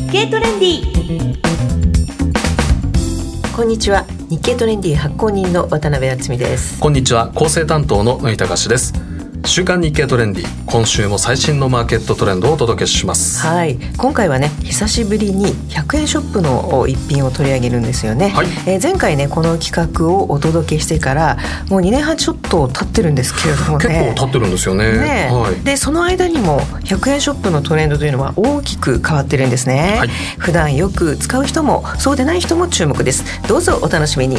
経トレンディ。こんにちは、日経トレンディ発行人の渡辺敦美です。 こんにちは、構成担当の野井隆です。週刊日経トレンディ、今週も最新のマーケットトレンドをお届けします。 はい、今回はね、久しぶりに100円ショップの一品を取り上げるんですよね。はい、前回ね、この企画をお届けしてからもう2年半ちょっと経ってるんですけれどもね。 結構経ってるんですよ ね、はい、 でその間にも100円ショップのトレンドというのは大きく変わってるんですね。はい、普段よく使う人もそうでない人も注目です。どうぞお楽しみに。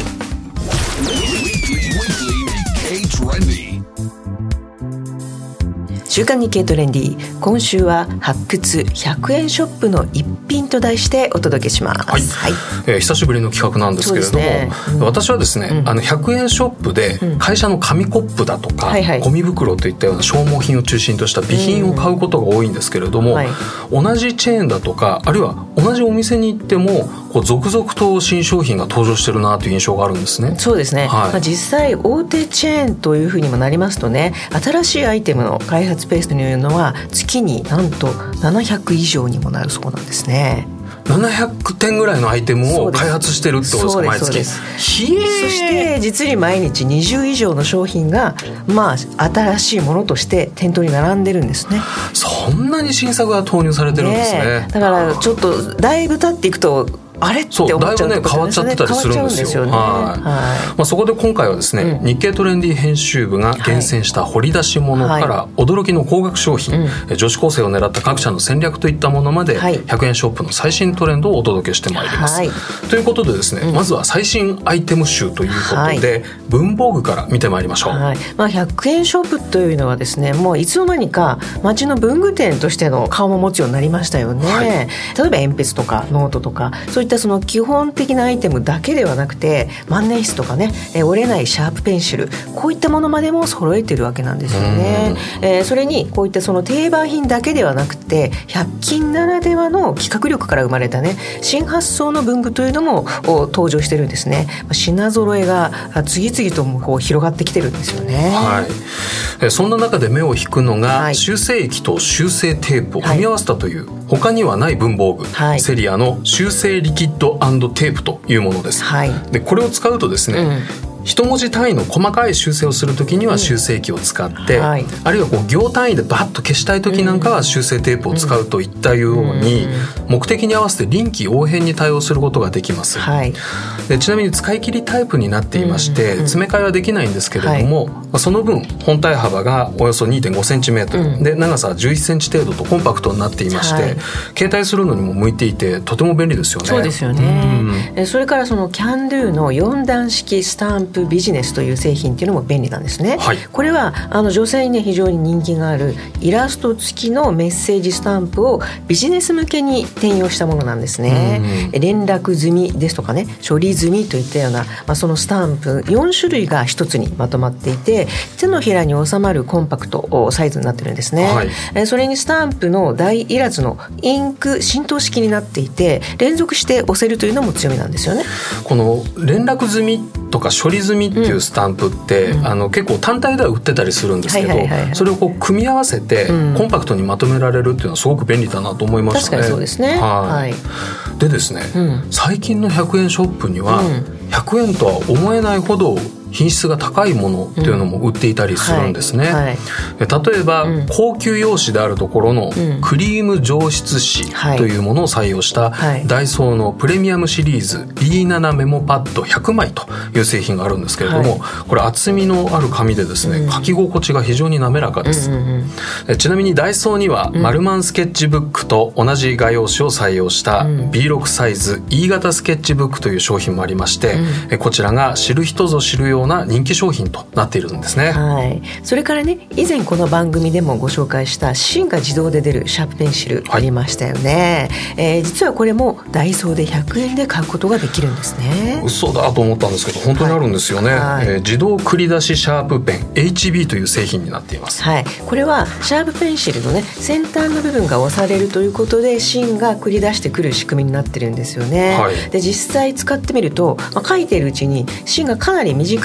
週刊日経トレンディ、今週は発掘100円ショップの一品と題してお届けします。 はいはい、久しぶりの企画なんですけれども、私はですね、100円ショップで会社の紙コップだとか、ゴミ袋といったような消耗品を中心とした備品を買うことが多いんですけれども、同じチェーンだとか、あるいは同じお店に行っても続々と新商品が登場してるなという印象があるんですね。 そうですね、実際大手チェーンというふうにもなりますとね、新しいアイテムの開発ペースというのは月になんと700以上にもなるそうなんですね。 700点ぐらいのアイテムを開発してるってことですか、毎月。そして実に毎日20以上の商品が、新しいものとして店頭に並んでるんですね。 そんなに新作が投入されてるんですね。だからちょっとだいぶ経っていくとあれって思っちゃうところですね。 だいぶね、変わっちゃってたりするんですよ。そこで今回はですね、日経トレンディ編集部が厳選した掘り出し物から驚きの高額商品、女子高生を狙った各社の戦略といったものまで、100円ショップの最新トレンドをお届けしてまいります。ということでですね、まずは最新アイテム集ということで、文房具から見てまいりましょう。 100円ショップというのはですね、もういつの間にか街の文具店としての顔も持つようになりましたよね。例えば鉛筆とかノートとか、そういったその基本的なアイテムだけではなくて、万年筆とかね、折れないシャープペンシル、こういったものまでも揃えてるわけなんですよね。それにこういったその定番品だけではなくて、100均ならではの企画力から生まれたね、新発想の文具というのも登場してるんですね。品揃えが次々とこう広がってきてるんですよね。 そんな中で目を引くのが、修正液と修正テープを組み合わせたという、他にはない文房具、セリアの修正リキッド&テープというものです。でこれを使うとですね、一文字単位の細かい修正をするときには修正液を使って、あるいは行単位でバッと消したいときなんかは修正テープを使うといったように、目的に合わせて臨機応変に対応することができます。でちなみに使い切りタイプになっていまして、詰め替えはできないんですけれども、その分本体幅がおよそ 2.5cm、で長さは11センチ程度とコンパクトになっていまして、携帯するのにも向いていてとても便利ですよね。 そうですよね。それからそのキャンドゥの4段式スタンプビジネスという製品っていうのも便利なんですね。これは女性にね、非常に人気があるイラスト付きのメッセージスタンプをビジネス向けに転用したものなんですね。連絡済みですとかね、処理済みといったような、そのスタンプ4種類が一つにまとまっていて、手のひらに収まるコンパクトサイズになってるんですね。それにスタンプの大いらずのインク浸透式になっていて、連続して押せるというのも強みなんですよね。 この連絡済みとか処理済みっていうスタンプって、結構単体では売ってたりするんですけど、それを組み合わせてコンパクトにまとめられるっていうのはすごく便利だなと思いましたね。 確かにそうですね。 でですね、最近の100円ショップには、100円とは思えないほど品質が高いものっていうのも売っていたりするんですね。例えば、高級用紙であるところのクリーム上質紙というものを採用したダイソーのプレミアムシリーズ B7 メモパッド100枚という製品があるんですけれども、これ厚みのある紙でですね、書き心地が非常に滑らかです。ちなみにダイソーにはマルマンスケッチブックと同じ画用紙を採用した B6 サイズ E 型スケッチブックという商品もありまして、こちらが知る人ぞ知るような人気商品となっているんですね。 それからね、以前この番組でもご紹介した芯が自動で出るシャープペンシルありましたよね。実はこれもダイソーで100円で買うことができるんですね。 嘘だと思ったんですけど本当にあるんですよね。自動繰り出しシャープペン HB という製品になっています。 これはシャープペンシルのね、先端の部分が押されるということで芯が繰り出してくる仕組みになってるんですよね。で実際使ってみると、書いているうちに芯がかなり短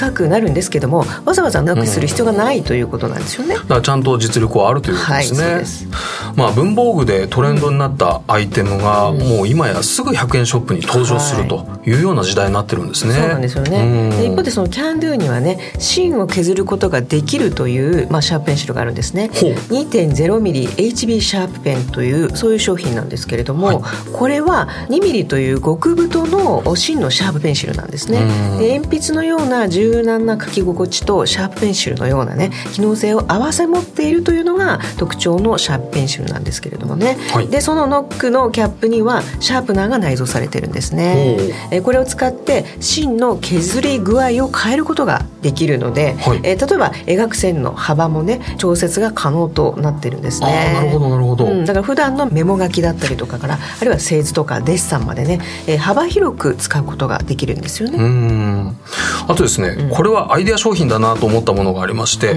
高くなるんですけども、わざわざなくする必要がないということなんですよね。 だからちゃんと実力はあるということですね。 はい、そうです。 文房具でトレンドになったアイテムが、もう今やすぐ100円ショップに登場するというような時代になってるんですね。 そうなんですよね。で一方でそのキャンドゥにはね、芯を削ることができるという、シャープペンシルがあるんですね。2.0mm HB シャープペンというそういう商品なんですけれども、これは 2mm という極太の芯のシャープペンシルなんですね。で鉛筆のような柔軟な書き心地とシャープペンシルのようなね、機能性を併せ持っているというのが特徴のシャープペンシルなんですけれどもね、でそのノックのキャップにはシャープナーが内蔵されてるんですね。これを使って芯の削り具合を変えることができるので、例えば描く線の幅もね、調節が可能となってるんですね。 なるほどなるほど。 だから普段のメモ書きだったりとかから、あるいは製図とかデッサンまでね、幅広く使うことができるんですよね。 あとですね、これはアイデア商品だなと思ったものがありまして、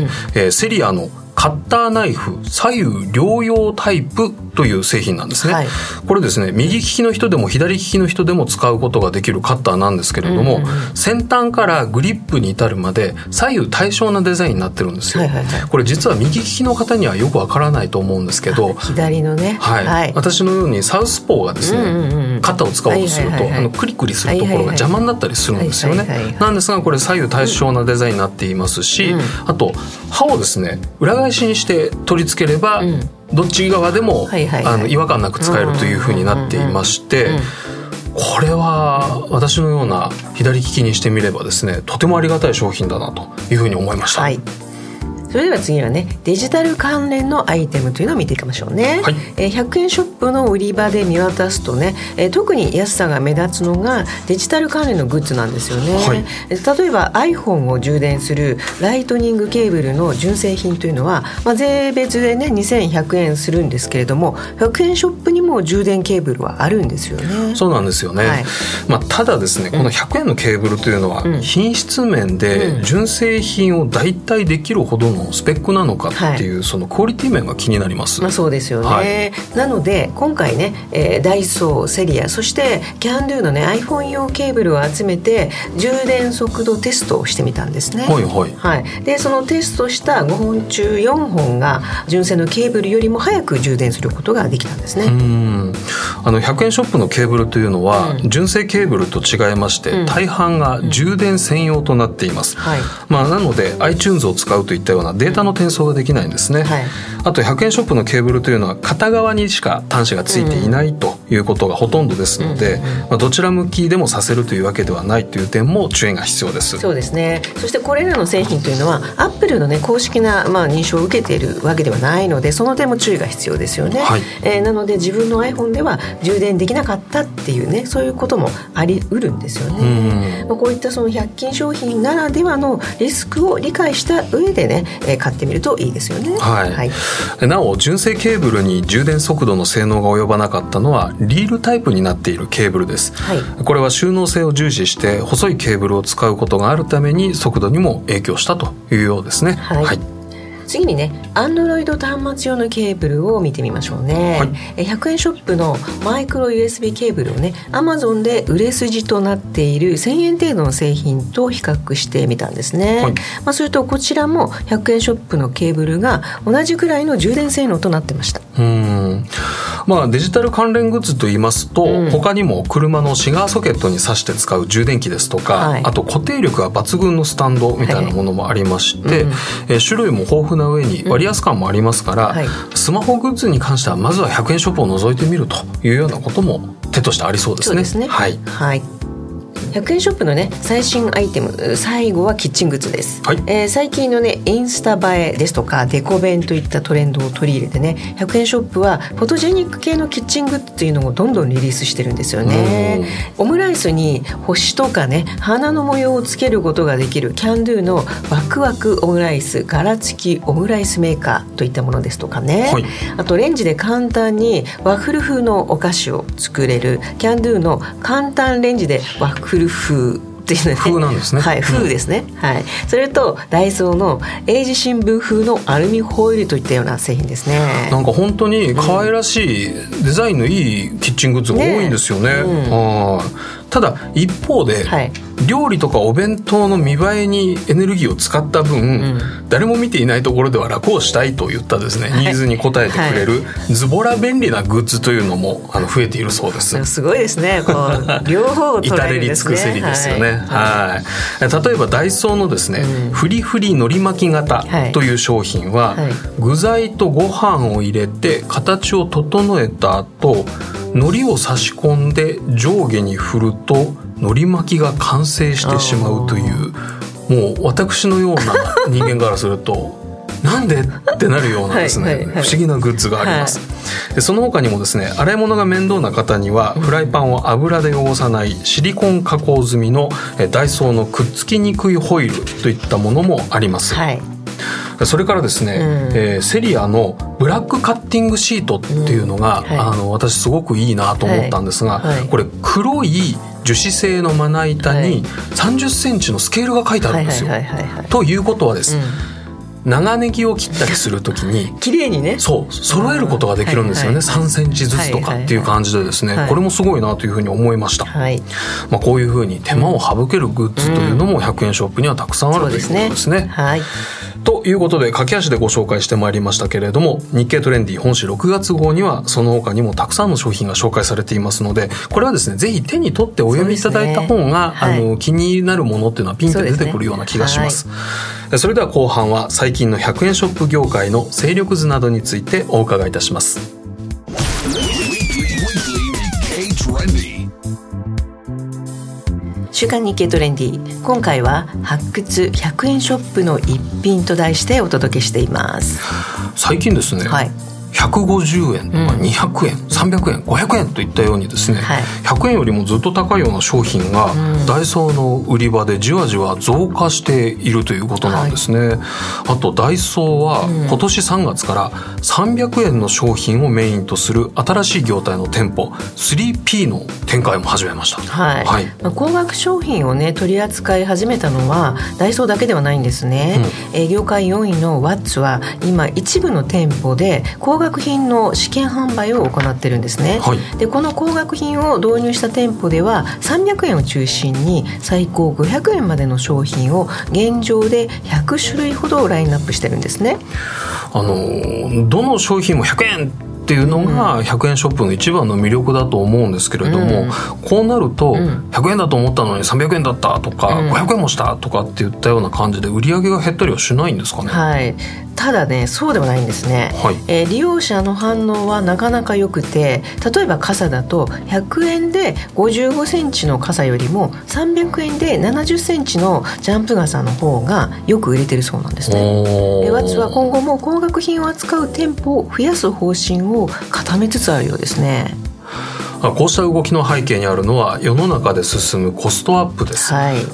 セリアのカッターナイフ左右両用タイプという製品なんですね。これですね、右利きの人でも左利きの人でも使うことができるカッターなんですけれども、先端からグリップに至るまで左右対称なデザインになってるんですよ。これ実は右利きの方にはよくわからないと思うんですけど、 左のね、 私のようにサウスポーがですね、カッターを使おうとすると、クリクリするところが邪魔になったりするんですよね。なんですがこれ左右対称なデザインになっていますし、あと刃をですね、裏返しにして取り付ければ、どっち側でも違和感なく使えるというふうになっていまして、これは私のような左利きにしてみればですね、とてもありがたい商品だなというふうに思いました。 それでは次はね、デジタル関連のアイテムというのを見ていきましょうね。100円ショップの売り場で見渡すとね、特に安さが目立つのがデジタル関連のグッズなんですよね。例えば iPhone を充電するライトニングケーブルの純正品というのは、税別でね2100円するんですけれども、100円ショップにも充電ケーブルはあるんですよね。 そうなんですよね。ただですね、この100円のケーブルというのは、品質面で純正品を代替できるほどのスペックなのかっていう、そのクオリティ面が気になります。 そうですよね。なので今回ね、ダイソー、セリア、そしてキャンドゥのね iPhone 用ケーブルを集めて充電速度テストをしてみたんですね。でそのテストした5本中4本が純正のケーブルよりも早く充電することができたんですね。 100円ショップのケーブルというのは、純正ケーブルと違いまして、大半が充電専用となっています。なので iTunes を使うといったようなデータの転送ができないんですね。あと100円ショップのケーブルというのは片側にしか端子がついていないということがほとんどですので、どちら向きでもさせるというわけではないという点も注意が必要です。 そうですね。そしてこれらの製品というのはアップルのね公式な認証を受けているわけではないので、その点も注意が必要ですよね。なので自分の iPhone では充電できなかったっていうね、そういうこともあり得るんですよね。こういったその100均商品ならではのリスクを理解した上でね、買ってみるといいですよね。 なお純正ケーブルに充電速度の性能が及ばなかったのはリールタイプになっているケーブルです。これは収納性を重視して細いケーブルを使うことがあるために速度にも影響したというようですね。 次にね、Android 端末用のケーブルを見てみましょうね。100円ショップのマイクロ USB ケーブルをね Amazon で売れ筋となっている1000円程度の製品と比較してみたんですね。するとこちらも100円ショップのケーブルが同じくらいの充電性能となってました。 デジタル関連グッズといいますと、他にも車のシガーソケットに挿して使う充電器ですとか、あと固定力が抜群のスタンドみたいなものもありまして、種類も豊富な上に割安感もありますから、スマホグッズに関してはまずは100円ショップを覗いてみるというようなことも手としてありそうですね。 100円ショップのね最新アイテム、最後はキッチングッズです。最近のねインスタ映えですとかデコ弁といったトレンドを取り入れてね、100円ショップはフォトジェニック系のキッチングッズっていうのをどんどんリリースしてるんですよね。オムライスに星とかね花の模様をつけることができるキャンドゥのワクワクオムライス、柄付きオムライスメーカーといったものですとかね、あとレンジで簡単にワッフル風のお菓子を作れるキャンドゥの簡単レンジでワッフル風っていうのね、 風なんですね。 風ですね。それとダイソーの英字新聞風のアルミホイルといったような製品ですね。 なんか本当に可愛らしいデザインのいいキッチングッズが多いんですよね。 ただ一方で、料理とかお弁当の見栄えにエネルギーを使った分、誰も見ていないところでは楽をしたいといったですね、ニーズに応えてくれるズボラ便利なグッズというのも増えているそうです。 すごいですね。こう両方を捉えるんですね。 至れり尽くせりですよね。例えばダイソーのですね、フリフリのり巻き型という商品は、具材とご飯を入れて形を整えた後、海苔を差し込んで上下に振ると海苔巻きが完成してしまうという、もう私のような人間からするとなんでってなるようなですね、不思議なグッズがあります。でその他にもですね、洗い物が面倒な方にはフライパンを油で汚さないシリコン加工済みのダイソーのくっつきにくいホイルといったものもあります。それからですね、セリアのブラックカッティングシートっていうのが、私すごくいいなと思ったんですが、これ黒い樹脂製のまな板に30センチのスケールが書いてあるんですよ。ということはです、長ネギを切ったりするときに綺麗にね、 そう揃えることができるんですよね。3センチずつとかっていう感じでですね、これもすごいなというふうに思いました。こういうふうに手間を省けるグッズというのも100円ショップにはたくさんあるということですね。ということで駆け足でご紹介してまいりましたけれども、日経トレンディ本誌6月号にはその他にもたくさんの商品が紹介されていますので、これはですね、ぜひ手に取ってお読みいただいた方が、気になるものっていうのはピンと出てくるような気がします。それでは後半は最近の100円ショップ業界の勢力図などについてお伺いいたします。 週刊日経トレンディ、今回は発掘100円ショップの一品と題してお届けしています。 最近ですね、150円とか200円、300円、500円といったようにですね、100円よりもずっと高いような商品がダイソーの売り場でじわじわ増加しているということなんですね。あとダイソーは今年3月から300円の商品をメインとする新しい業態の店舗 3P の展開も始めました。 高額商品をね取り扱い始めたのはダイソーだけではないんですね。業界4位のワッツは今一部の店舗で高額品の試験販売を行ってるんですね。でこの高額品を導入した店舗では300円を中心に最高500円までの商品を現状で100種類ほどラインナップしてるんですね。 どの商品も100円っていうのが100円ショップの一番の魅力だと思うんですけれども、こうなると100円だと思ったのに300円だったとか、500円もしたとかっていったような感じで売り上げが減ったりはしないんですかね。 ただね、そうでもないんですね。利用者の反応はなかなか良くて、例えば傘だと100円で55センチの傘よりも300円で70センチのジャンプ傘の方がよく売れてるそうなんですね。ワッツは今後も高額品を扱う店舗を増やす方針を固めつつあるようですね。 こうした動きの背景にあるのは世の中で進むコストアップです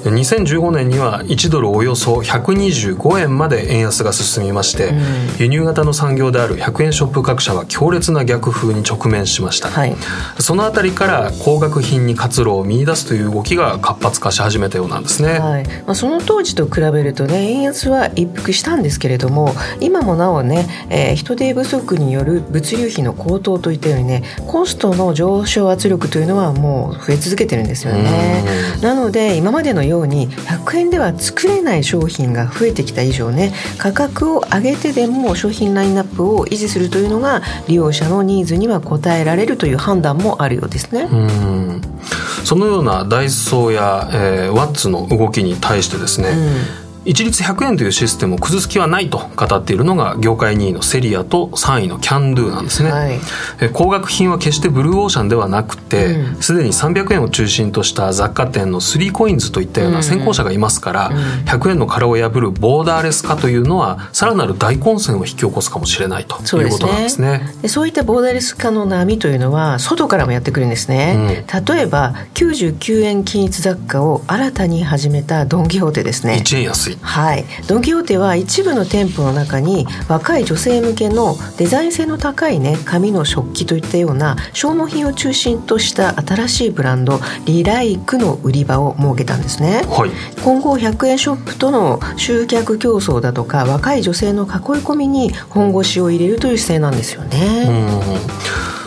。2015年には1ドルおよそ125円まで円安が進みまして、輸入型の産業である100円ショップ各社は強烈な逆風に直面しました。そのあたりから高額品に活路を見出すという動きが活発化し始めたようなんですね。 その当時と比べるとね、円安は一服したんですけれども、今もなおね、人手不足による物流費の高騰といったようにね、コストの上昇圧力というのはもう増え続けてるんですよね。なので今までのように100円では作れない商品が増えてきた以上ね、価格を上げてでも商品ラインナップを維持するというのが利用者のニーズには応えられるという判断もあるようですね。 そのようなダイソーや、ワッツの動きに対してですね、一律100円というシステムを崩す気はないと語っているのが業界2位のセリアと3位のキャンドゥなんですね。高額品は決してブルーオーシャンではなくて、すでに300円を中心とした雑貨店の3コインズといったような先行者がいますから、100円の殻を破るボーダーレス化というのはさらなる大混戦を引き起こすかもしれないということなんですね。 そういったボーダーレス化の波というのは外からもやってくるんですね。例えば99円均一雑貨を新たに始めたドン・キホーテですね。 1円安い。 ドン・キホーテは一部の店舗の中に若い女性向けのデザイン性の高いね、紙の食器といったような消耗品を中心とした新しいブランドリライクの売り場を設けたんですね。今後100円ショップとの集客競争だとか若い女性の囲い込みに本腰を入れるという姿勢なんですよね。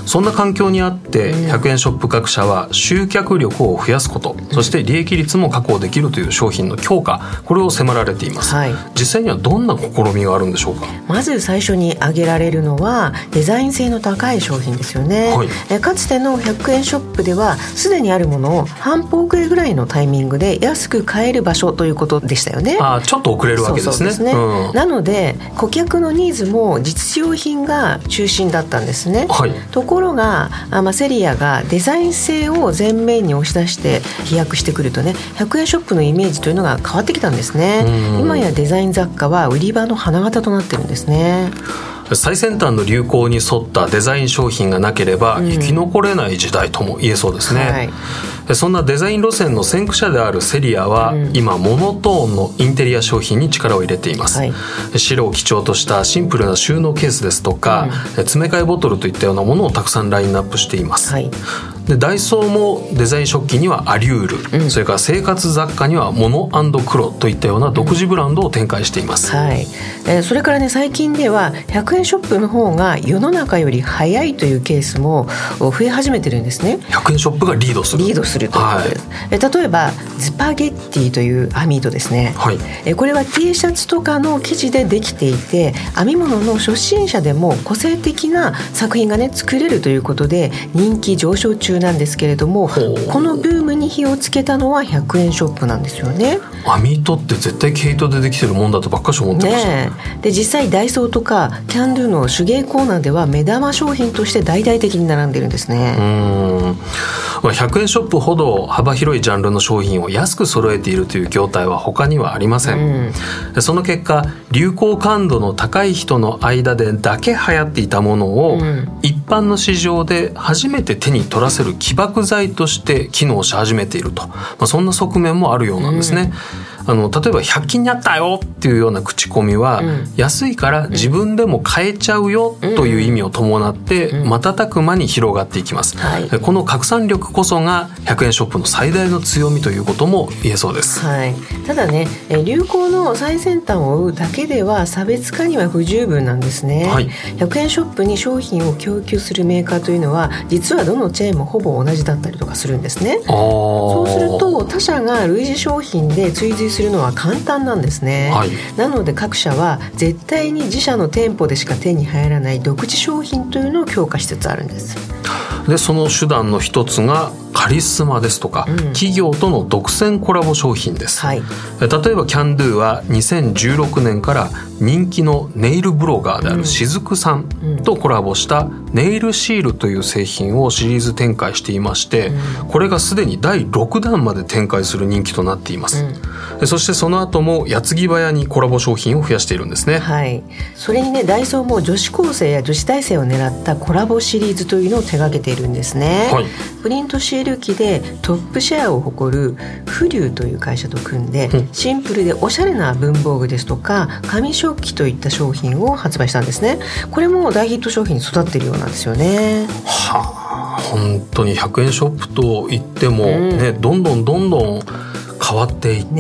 そんな環境にあって100円ショップ各社は集客力を増やすこと、そして利益率も確保できるという商品の強化、これを迫られています、実際にはどんな試みがあるんでしょうか。 まず最初に挙げられるのはデザイン性の高い商品ですよね、かつての100円ショップではすでにあるものを半方くらいぐらいのタイミングで安く買える場所ということでしたよね。 ちょっと遅れるわけですね。 なので顧客のニーズも実用品が中心だったんですね、ところが、セリアがデザイン性を前面に押し出して飛躍してくるとね、100円ショップのイメージというのが変わってきたんですね。今やデザイン雑貨は売り場の花形となってるんですね。 最先端の流行に沿ったデザイン商品がなければ生き残れない時代とも言えそうですね、そんなデザイン路線の先駆者であるセリアは、今モノトーンのインテリア商品に力を入れています、白を基調としたシンプルな収納ケースですとか、詰め替えボトルといったようなものをたくさんラインナップしています、でダイソーもデザイン食器にはアリュール、それから生活雑貨にはモノ&クロといったような独自ブランドを展開しています、 それからね、最近では100円ショップの方が世の中より早いというケースも増え始めてるんですね。 100円ショップがリードするということです、例えばスパゲッティという網戸ですね、これは T シャツとかの生地でできていて、編み物の初心者でも個性的な作品がね作れるということで人気上昇中なんですけれども、このブームに火をつけたのは100円ショップなんですよね。 網戸って絶対毛糸でできてるもんだとばっかし思ってました、 で実際ダイソーとかキャンドゥの手芸コーナーでは目玉商品として大々的に並んでるんですね。 100円ショップほど幅広いジャンルの商品を安く揃えているという業態は他にはありません、その結果流行感度の高い人の間でだけ流行っていたものを、一般の市場で初めて手に取らせる起爆剤として機能し始めていると、そんな側面もあるようなんですね、例えば100均にあったよっていうような口コミは、安いから自分でも買えちゃうよという意味を伴って瞬く間に広がっていきます、この拡散力こそが100円ショップの最大の強みということも言えそうです、 ただね、流行の最先端を追うだけでは差別化には不十分なんですね、100円ショップに商品を供給するメーカーというのは実はどのチェーンもほぼ同じだったりとかするんですね。そうすると他社が類似商品で追随するのは簡単なんですね、なので各社は絶対に自社の店舗でしか手に入らない独自商品というのを強化しつつあるんです。 でその手段の一つがカリスマですとか、企業との独占コラボ商品です、例えばキャンドゥは2016年から人気のネイルブロガーであるしずくさんとコラボしたネイルシールという製品をシリーズ展開していまして、これがすでに第6弾まで展開する人気となっています、そしてその後も矢継ぎ早にコラボ商品を増やしているんですね、 それにねダイソーも女子高生や女子大生を狙ったコラボシリーズというのを手掛けているんですね、プリントシール機でトップシェアを誇るフリューという会社と組んで、シンプルでおしゃれな文房具ですとか紙食器といった商品を発売したんですね。これも大ヒット商品に育っているようなんですよね。 本当に100円ショップといっても、どんどん変わっていって、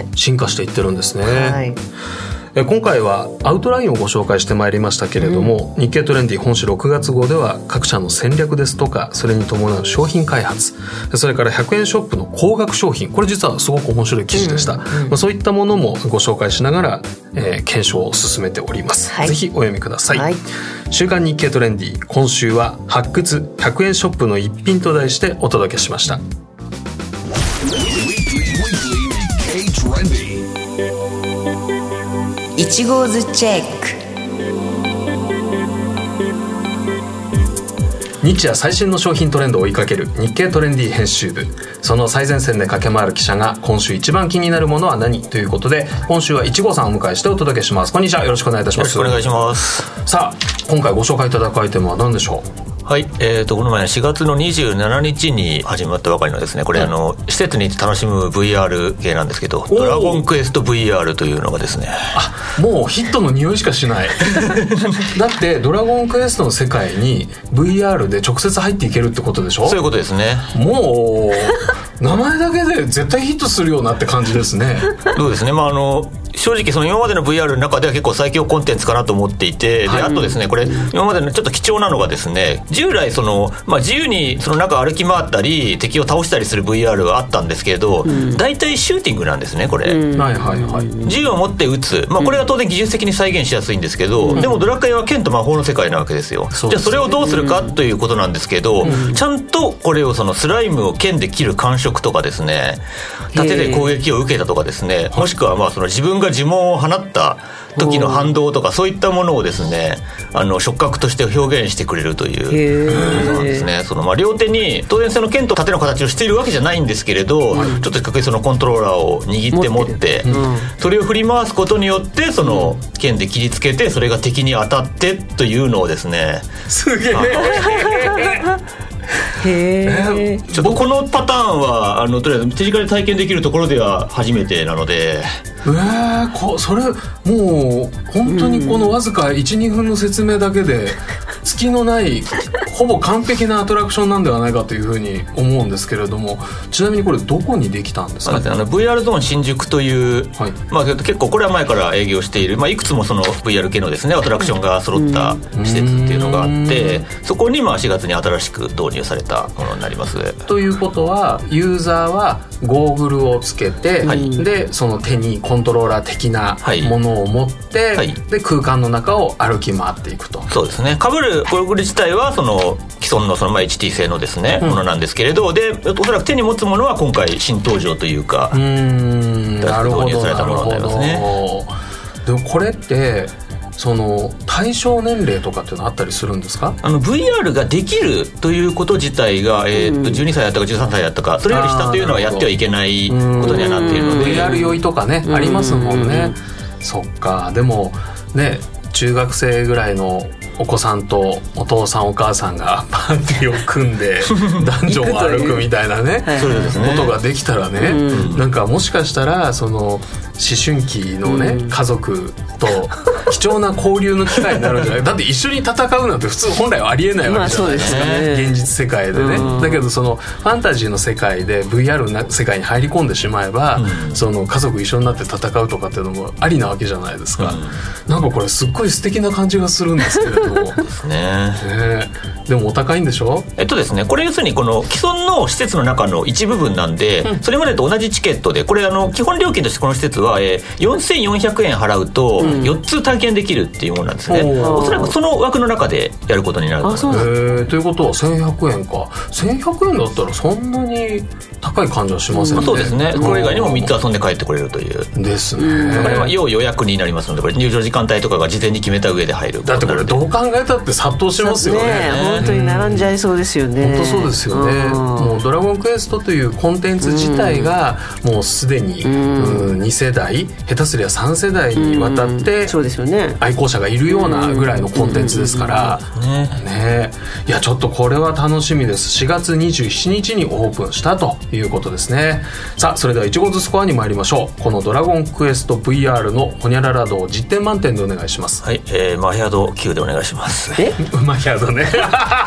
進化していってるんですね、今回はアウトラインをご紹介してまいりましたけれども、日経トレンディ本誌6月号では各社の戦略ですとかそれに伴う商品開発、それから100円ショップの高額商品、これ実はすごく面白い記事でした、そういったものもご紹介しながら、検証を進めております、ぜひお読みください、週刊日経トレンディ今週は発掘100円ショップの一品と題してお届けしました。 1号ズチェック。 日夜最新の商品トレンドを追いかける日経トレンディ編集部、その最前線で駆け回る記者が今週一番気になるものは何ということで、今週は1号さんをお迎えしてお届けします。こんにちは、よろしくお願いいたします。 よろしくお願いします。 さあ今回ご紹介いただくアイテムは何でしょう。 はい、この前4月の27日に始まったばかりのですね、これ施設に行って楽しむ VR 系なんですけど、ドラゴンクエスト VR というのがですね、 もうヒットの匂いしかしないだってドラゴンクエストの世界に VR で直接入っていけるってことでしょ。 そういうことですね。 もう名前だけで絶対ヒットするようなって感じですね。 そうですね、初正直その今までの VR の中では結構最強コンテンツかなと思っていて、であとですね、これ今までのちょっと貴重なのがですね、従来その、自由にその中歩き回ったり敵を倒したりする VR はあったんですけれど、大体シューティングなんですねこれ、銃を持って撃つ、これは当然技術的に再現しやすいんですけど、でもドラクエは剣と魔法の世界なわけですよ。じゃあそれをどうするかということなんですけど、ちゃんとこれをそのスライムを剣で切る感触とかですね、盾で攻撃を受けたとかですね、もしくはその自分が呪文を放った時の反動とかそういったものをですね、触覚として表現してくれるというなんですね。その両手に当然その剣と盾の形をしているわけじゃないんですけれど、ちょっと比較的そのコントローラーを握って持ってそれを振り回すことによってその剣で切りつけてそれが敵に当たってというのをですね、 すげえちょっとこのパターンはとりあえず手近に体験できるところでは初めてなので、 それもう本当にこのわずか 1,2 分の説明だけで隙のないほぼ完璧なアトラクションなんではないかというふうに思うんですけれども、ちなみにこれどこにできたんですか？ VR ゾーン新宿という、結構これは前から営業している、いくつもその VR 系のですねアトラクションが揃った施設っていうのがあって、そこに4月に新しく導入されたものになります。 ということはユーザーはゴーグルをつけて、でその手にコントローラー的なものを持って、で空間の中を歩き回っていくと。 そうですね。被るゴーグル自体はその既存のそのHT 製のですね、ものなんですけれど、でおそらく手に持つものは今回新登場というかなるほど導入されたものになりますね。 でもこれってその対象年齢とかっていうのあったりするんですか ？VR ができるということ自体が、12歳だったか13歳だったかそれより下というのはやってはいけないことにはなっているので、 VR 酔いとかねありますもんね。そっか。でもね、中学生ぐらいのお子さんとお父さんお母さんがパーティーを組んでダンジョンを歩くみたいなねことができたらね、なんかもしかしたらその思春期のね、家族と貴重な交流の機会になるんじゃないだって一緒に戦うなんて普通本来はありえないわけじゃないですか、現実世界でね。だけどそのファンタジーの世界で VR の世界に入り込んでしまえば、その家族一緒になって戦うとかっていうのもありなわけじゃないですか、なんかこれすっごい素敵な感じがするんですけれどですね。 でもお高いんでしょ？ ですね、これ要するにこの既存の施設の中の一部分なんで、それまでと同じチケットで、これ基本料金としてこの施設は4400円払うと4つ体験できるっていうものなんですね。おそらくその枠の中でやることになると思います。 ということは1100円か。1100円だったらそんなに高い感じはしませんね。 そうですね。これ以外にも3つ遊んで帰ってこれるというですね。 これは要予約になりますので、これ入場時間帯とかが事前に決めた上で入る。 だってこれどう考えたって殺到しますよね。 本当に並んじゃいそうですよね。 本当そうですよね。もうドラゴンクエストというコンテンツ自体がもうすでに2世代下手すりゃ3世代にわたって愛好者がいるようなぐらいのコンテンツですからね。いやちょっとこれは楽しみです。4月27日にオープンしたということですね。さあそれでは1号ズスコアに参りましょう。このドラゴンクエスト VR のホニャララ道10点満点でお願いします。 はい、マヒャド9でお願いします。 マヒャドね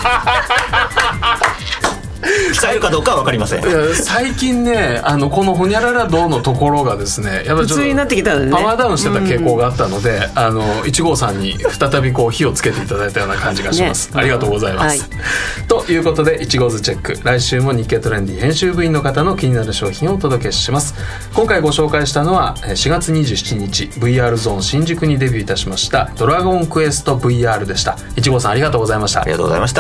使えるかどうかは分かりません。 最近ねこのホニャララ道のところがですねやっぱりちょっとパワーダウンしてた傾向があったので、1号さんに再びこう火をつけていただいたような感じがします、ありがとうございます、ということで1号ズチェック、来週も日経トレンディ編集部員の方の気になる商品をお届けします。今回ご紹介したのは4月27日 VR ゾーン新宿にデビューいたしましたドラゴンクエスト VR でした。1号さんありがとうございました。 ありがとうございました。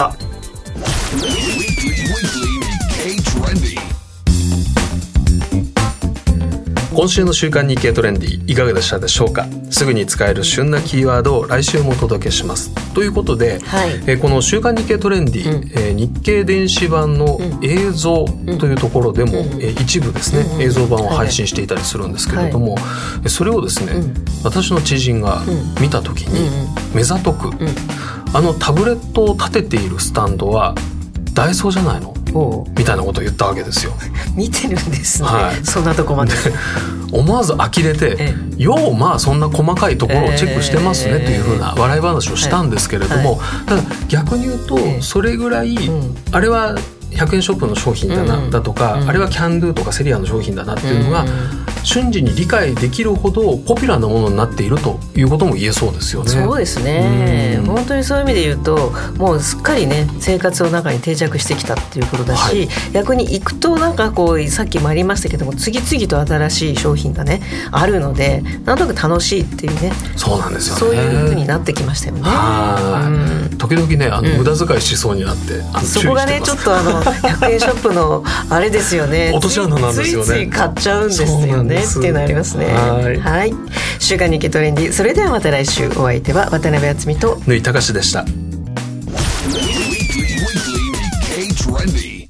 今週の週刊日経トレンディいかがでしたでしょうか。すぐに使える旬なキーワードを来週もお届けしますということで、この週刊日経トレンディ、日経電子版の映像というところでも、一部ですね、映像版を配信していたりするんですけれども、それをですね、私の知人が見た時に目ざとく、タブレットを立てているスタンドはダイソーじゃないのみたいなことを言ったわけですよ。 見てるんですね、そんなとこまで思わず呆れて、ようまあそんな細かいところをチェックしてますねというふうな笑い話をしたんですけれども、ただ逆に言うとそれぐらい、あれは100円ショップの商品だな、だとか、あれはキャンドゥとかセリアの商品だなっていうのが瞬時に理解できるほどポピュラーなものになっているということも言えそうですよね。 そうですね、本当にそういう意味で言うともうすっかりね生活の中に定着してきたっていうことだし、はい、逆に行くとなんかこうさっきもありましたけども次々と新しい商品がねあるのでなんとなく楽しいっていうね、 そうなんですよね、 そういう風になってきましたよね。 時々ね無駄遣いしそうになってそこがねちょっと100円ショップのあれですよね落とし穴なんですよね。 ついつい買っちゃうんですよねっていうのありますね。はい、週刊日経トレンディ、それではまた来週。お相手は渡辺敦美と縫井隆でした。